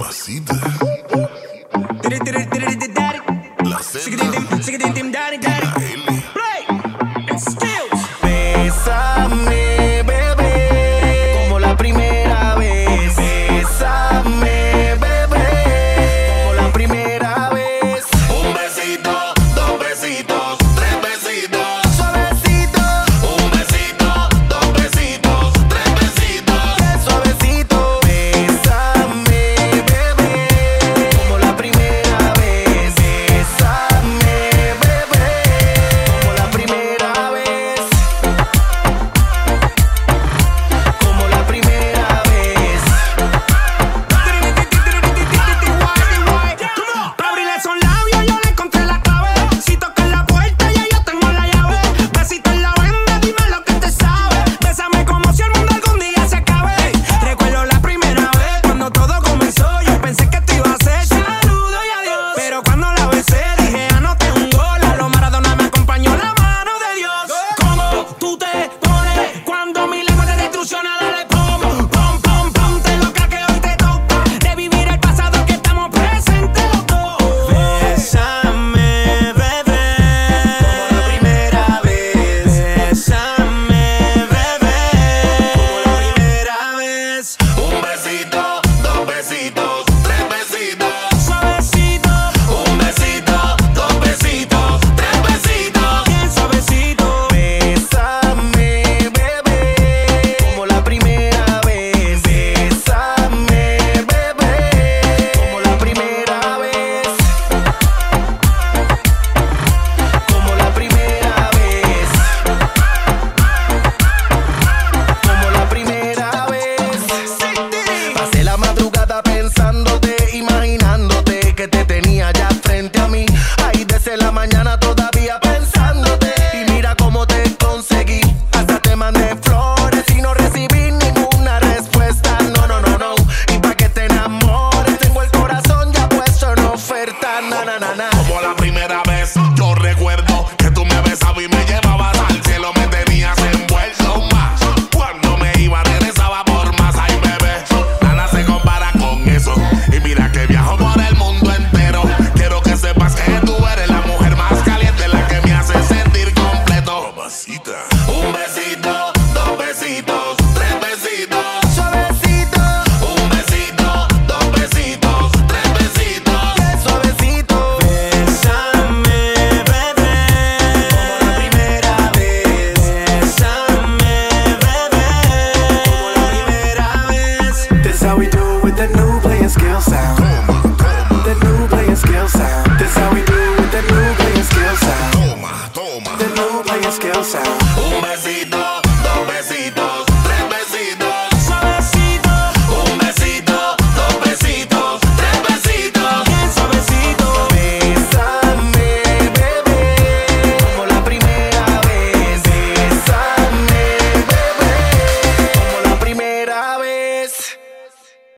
Mamacita. La senda. Bésame, bebé, como la primera vez. Bésame, bebé, como la primera vez. Un besito, dos besitos, tres besitos. Suavecito, Un besito, dos besitos, tres besitos. suavecito. Bésame, bebé, como la primera vez. Bésame, bebé, como la primera vez. Como la primera vez. Para abrirle esos labios yo le encontré la clave. Si tocas la puerta ya yo tengo la llave. Besito en la venda, dime lo que te sabe. Bésame como si el mundo algún día se acabe. Recuerdo la primera vez cuando todo comenzó. Yo pensé que te iba a hacer saludo y adiós. Pero cuando la besé dije anoté un gol. A lo Maradona me acompañó la mano de Dios. ¿Cómo tú te pones cuando mi lengua te destrucciona? Dale pom, pom, pom, pom. Te loca que hoy te toca revivir el pasado que estamos presentes los dos. Bésame, bebé, Como la primera vez. bésame, bebé, como la primera vez. Un besito, dos besitos, tres besitos. Suavecito, Un besito, dos besitos, tres besitos. bien suavecito. Bésame, bebé, como la primera vez. Bésame, bebé, como la primera vez. Como la primera vez. Como la primera vez. Pasé la madrugada pensándote, imaginándote que te tenía ya frente a mí. Ahí desde la mañana todavía pensándote. Y mira cómo te conseguí. Hasta te mandé flores y no recibí ninguna respuesta. No, no, no, no. Y pa' que te enamores, tengo el corazón ya puesto en oferta. Na, na, na, na. Como la primera vez, yo recuerdo que tú me besabas y me llevabas al cielo, me tenías envuelto más. Cuando me iba, regresaba por más. Ay, bebé, nada se compara con eso. Y mira que viajo por el mundo entero. Quiero que sepas que tú eres la mujer más caliente, la que me hace sentir completo. Mamacita. Un besito, dos besitos, tres besitos. Suavecito, Un besito, dos besitos, tres besitos. suavecito. Bésame, bebé, Como la primera vez. bésame, bebé, como la primera vez. This how we do it with the new player skill sound. The new player skill sound. This how we do it with the new player skill sound. Toma, toma. The new player skill sound. Un besito,